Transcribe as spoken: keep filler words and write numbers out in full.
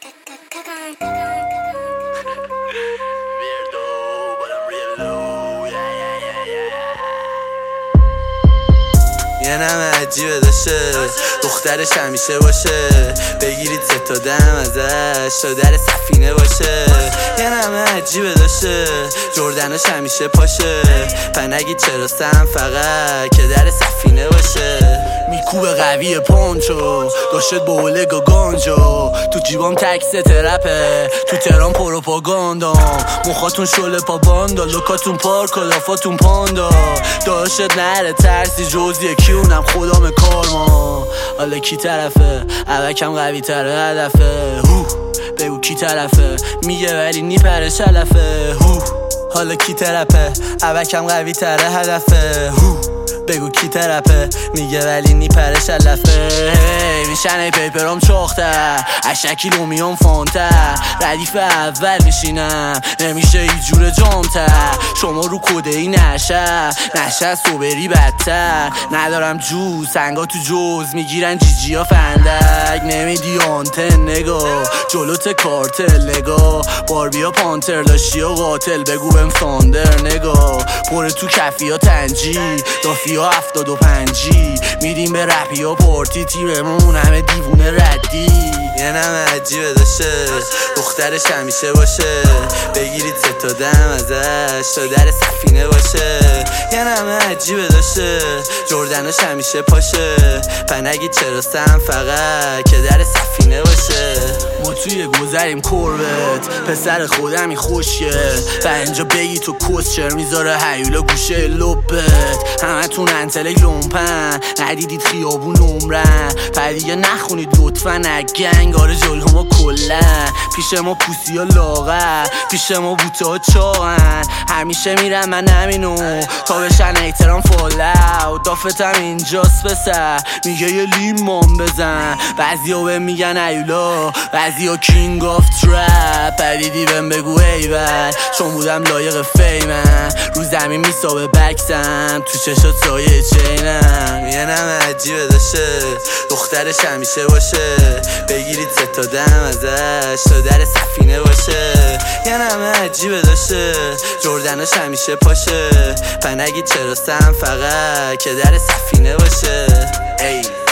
یه نمه عجیبه داشته دخترش همیشه باشه، بگیرید سه تا دم ازش تا در سفینه باشه. یه نمه عجیبه داشته جردناش همیشه پاشه، پس نگید چرا سم فقط که در سفینه باشه. میکوبه قوی پانچو داشت بوله گانجو، تو جیبام تکس ترپه، تو تهران پروپاگاندام، مخاتون شله پا باندا، لوکاتون پارک و لافاتون پاندا، داشت نره ترسی جزیه کیونم خدام کارما. حالا کی طرفه عوکم قوی تره هدفه، هو بگو کی طرفه میگه ولی نیپره شلفه، هو حالا کی طرفه عوکم قوی تره هدفه، هو بگو کی طرفه میگه ولی نیپره شلفه. میشن ای پیپرام چاختر اشکیلو میام فانتر، ردیف اول میشینم نمیشه ای جور جامتر، شما رو کده ای نشه نشه سوبری بدتر، ندارم جوز سنگا تو جوز میگیرن جیجی ها فندک، نمیدی آنتن نگاه جلوت کارتل نگاه، باربیا پانتر لاشی و قاتل بگو بهم ساندر نگاه، پره تو کفی ها تنجی دافی ها هفتاد و پنجی، میدیم به رپی ها پارتی تیممون همه دیوونه ردی. یه نمه عجیبه داشته دخترش همیشه باشه، بگیرید سه تا دم ازش تا در سفینه باشه. یه نمه عجیبه داشته جردناش همیشه پاشه، پس نگید چرا سم فقط که در سفینه باشه. ما توی گذریم کربت پسر خودمی خوشگل، و اینجا بگی تو کسچر میذاره هیولا گوشه لبت، همه تون انتله لومپن ندیدید خیابون عمرن، پس دیگه نخونید لطفا نگنگاره جلو ما کلن، پیش ما پوسی ها لاغر پیش ما بوته ها چاقن، همیشه میرم من همینو تا بشن احترام فالاو، دافتم اینجاست پسر میگه یه لیمان بزن، بعضی ها بهم میگن ایولا بعضی ها کینگ آف ترپ، پریدی بهم بگو ایول چون بودم لایق فیمن، رو زمین میسابه بکسم تو چشا سایه چینم. یه نمه عجیبه داشته دخترش همیشه باشه، بگیرید سه تا دم ازش تا در سفینه باشه. یه نمه عجیبه داشته جردناش همیشه پاشه، پس نگید چرا سم فقط که در سفینه باشه. ای